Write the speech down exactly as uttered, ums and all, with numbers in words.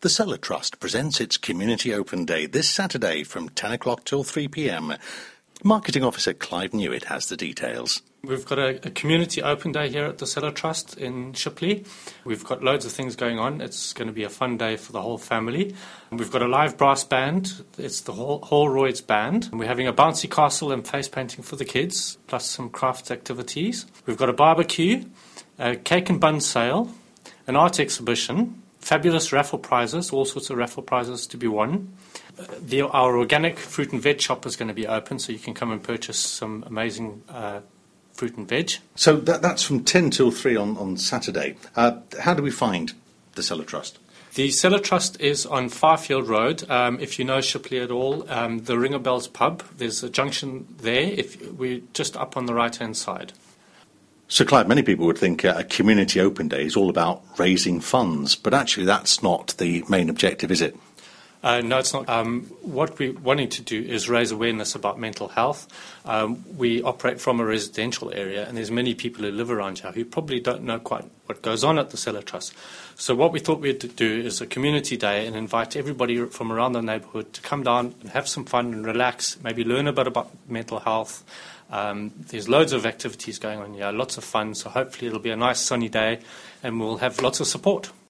The Cellar Trust presents its Community Open Day this Saturday from ten o'clock till three p.m. Marketing Officer Clive Newitt has the details. We've got a, a community open day here at the Cellar Trust in Shipley. We've got loads of things going on. It's going to be a fun day for the whole family. We've got a live brass band. It's the Holroyd's Band. And we're having a bouncy castle and face painting for the kids, plus some crafts activities. We've got a barbecue, a cake and bun sale, an art exhibition, fabulous raffle prizes, all sorts of raffle prizes to be won. The, our organic fruit and veg shop is going to be open, so you can come and purchase some amazing uh, fruit and veg. So that, that's from ten till three on, on Saturday. Uh, how do we find the Cellar Trust? The Cellar Trust is on Firefield Road. Um, if you know Shipley at all, um, the Ringer Bells pub, there's a junction there. If we're just up on the right-hand side. So, Clive, many people would think uh, a community open day is all about raising funds, but actually that's not the main objective, is it? Uh, no, it's not. Um, what we're wanting to do is raise awareness about mental health. Um, we operate from a residential area, and there's many people who live around here who probably don't know quite what goes on at the Cellar Trust. So what we thought we'd do is a community day and invite everybody from around the neighbourhood to come down and have some fun and relax, maybe learn a bit about mental health. Um, there's loads of activities going on here, lots of fun, so hopefully it'll be a nice sunny day and we'll have lots of support.